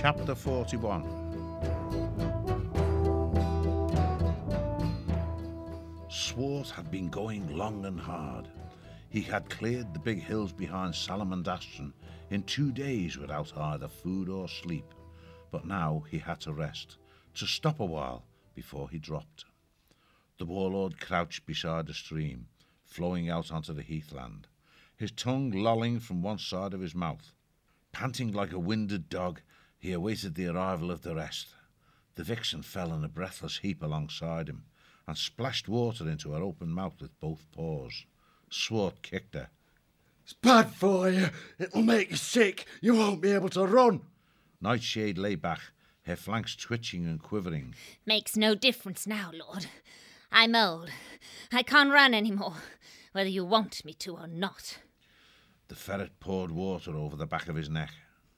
Chapter 41. Swart had been going long and hard. He had cleared the big hills behind Salomondaston in 2 days without either food or sleep, but now he had to rest, to stop a while before he dropped. The warlord crouched beside the stream, flowing out onto the heathland, his tongue lolling from one side of his mouth. Panting like a winded dog, he awaited the arrival of the rest. The vixen fell in a breathless heap alongside him and splashed water into her open mouth with both paws. Swart kicked her. It's bad for you. It'll make you sick. You won't be able to run. Nightshade lay back, her flanks twitching and quivering. Makes no difference now, Lord. I'm old. I can't run anymore, whether you want me to or not. The ferret poured water over the back of his neck.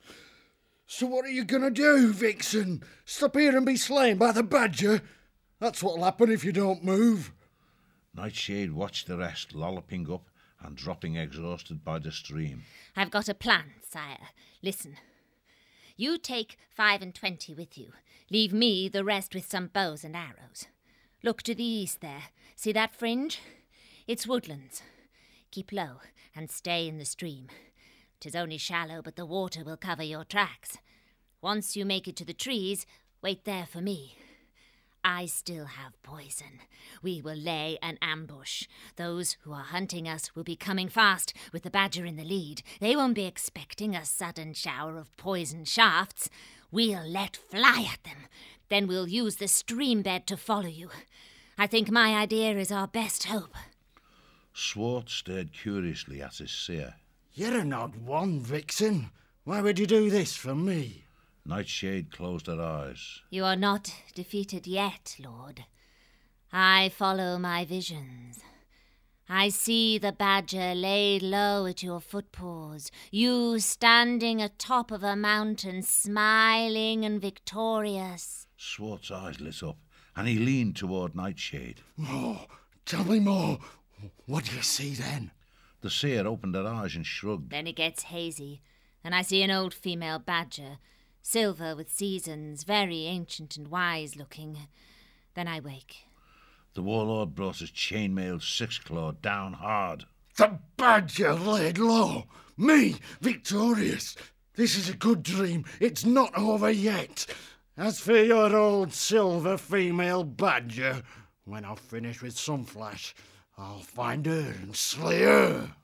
So what are you going to do, Vixen? Stop here and be slain by the badger? That's what'll happen if you don't move. Nightshade watched the rest lolloping up and dropping exhausted by the stream. I've got a plan, sire. Listen. You take 25 with you. Leave me the rest with some bows and arrows. Look to the east there. See that fringe? It's woodlands. Keep low and stay in the stream. 'Tis only shallow, but the water will cover your tracks. Once you make it to the trees, wait there for me. I still have poison. We will lay an ambush. Those who are hunting us will be coming fast, with the badger in the lead. They won't be expecting a sudden shower of poison shafts. We'll let fly at them. Then we'll use the stream bed to follow you. I think my idea is our best hope. Swart stared curiously at his seer. You're an odd one, Vixen. Why would you do this for me? Nightshade closed her eyes. You are not defeated yet, Lord. I follow my visions. I see the badger laid low at your footpaws, you standing atop of a mountain, smiling and victorious. Swart's eyes lit up, and he leaned toward Nightshade. More. Tell me more. What do you see then? The seer opened her eyes and shrugged. Then it gets hazy, and I see an old female badger, silver with seasons, very ancient and wise-looking. Then I wake. The warlord brought his chain-mailed six-claw down hard. The badger laid low. Me, victorious. This is a good dream. It's not over yet. As for your old silver female badger, when I've finished with Sunflash, I'll find her and slay her.